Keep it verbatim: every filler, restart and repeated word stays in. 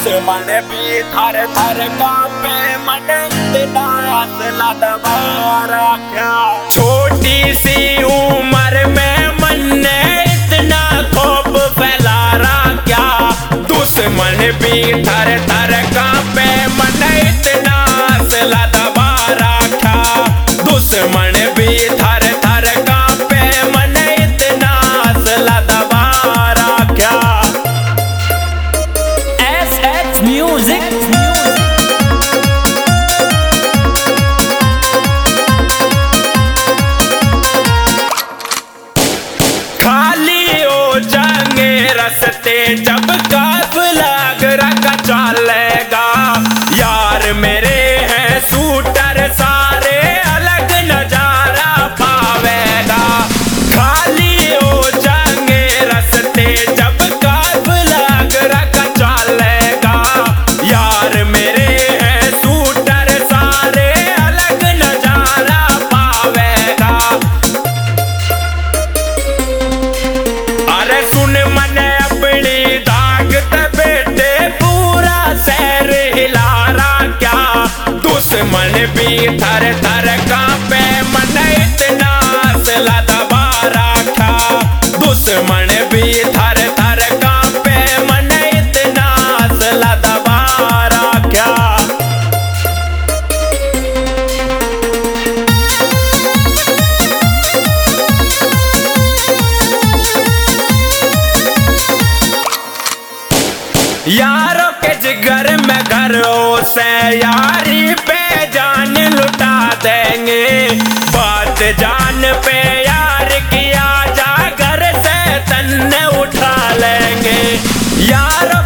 दुश्मन भी थर थर कांपे, मन इतना हौसला दबारा क्या। छोटी सी उम्र में मन ने इतना खौफ फैला रहा क्या। दुश्मन भी थर थर कांपे, मन इतना हौसला दबारा क्या। दुश्मन भी थर थर कांपे, मन इतना हौसला दबारा क्या। एस एच म्यूजिक खाली हो जाएंगे रस्ते जब काफिला का चलेगा। यार मेरे हैं शूटर सारे, अलग नजारा पावेगा। खाली हो जाएंगे रस्ते जब काफिला का चलेगा। यार मेरे हैं शूटर सारे, अलग नजारा पावेगा। अरे सुन मने अपनी दाग ते बेटे, पूरा शहर हिला रहा क्या। दुश्मन भी थर थर कांपे, मन इतना हौसला दबा रखा। दुश्मन भी थर थर कांपे, मन इतना हौसला दबा रखा। यारों के जिगर में घरों से यारी पे जान लुटा देंगे। बात जान पे यार किया जा, घर से तन्ने उठा लेंगे। यारों